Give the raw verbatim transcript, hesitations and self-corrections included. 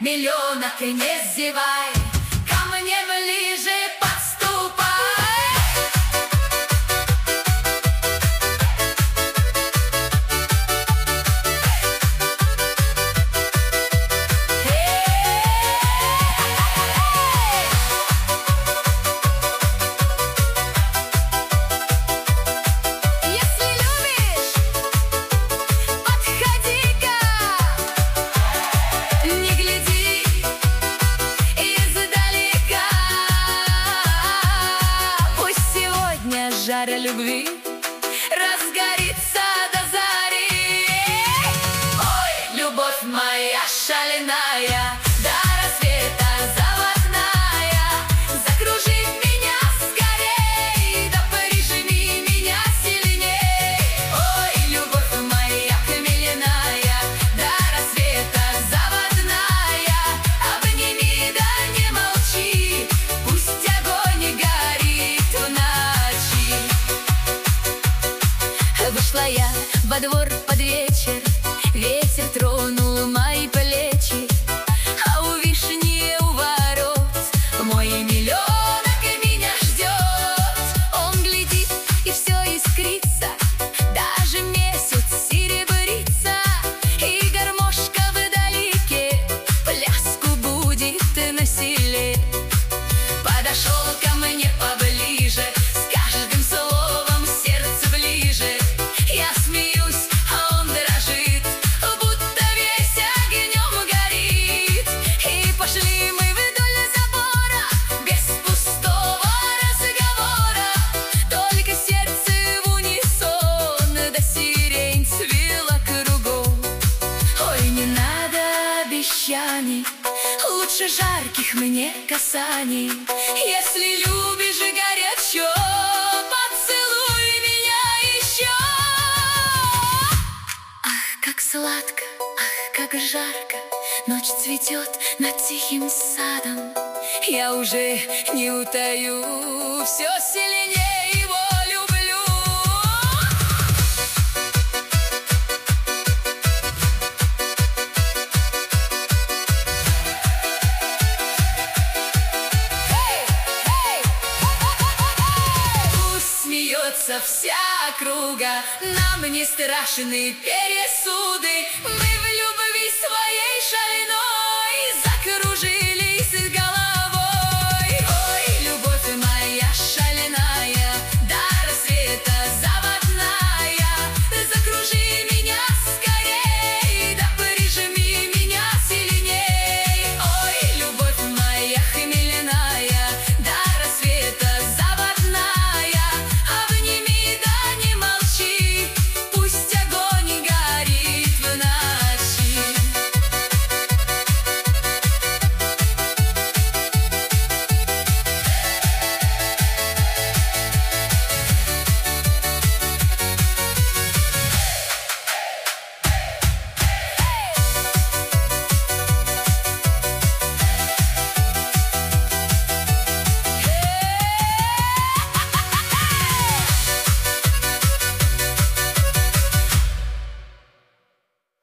миллионок и не зевай, ко мне ближе подступай. Жаря любви разгорится до зари. Ой, любовь моя шальная, до рассвета заводная, закружи меня скорей, да прижми меня сильней. Ой, любовь моя хмельная, до рассвета заводная, обними, да не молчи, пусть огонь горит в ночи. Вышла я во двор под вечер, ветер тронул мои плечи, а у вишни у ворот мой миллионок меня ждет. Он глядит, и все искрится, даже месяц серебрится, и гармошка вдалеке пляску будет на селе. Подошел ко мне поближе, с каждым словом сердце ближе. Я смеюсь, а он дрожит, будто весь огнем горит. И пошли мы вдоль забора, без пустого разговора, только сердце в унисон, да сирень цвела кругом. Ой, не надо обещаний, лучше жарких мне касаний. Если любишь горячо, поцелуй меня еще. Ах, как сладко, ах, как жарко, ночь цветет над тихим садом. Я уже не утаю, все сильнее его люблю. Пусть смеется вся округа, нам не страшны пересуды. Мы